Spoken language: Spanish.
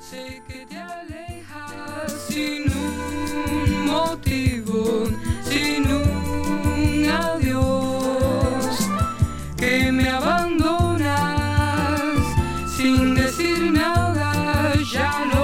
Sé que te alejas sin un motivo, sin un adiós, que me abandonas sin decir nada, ya no.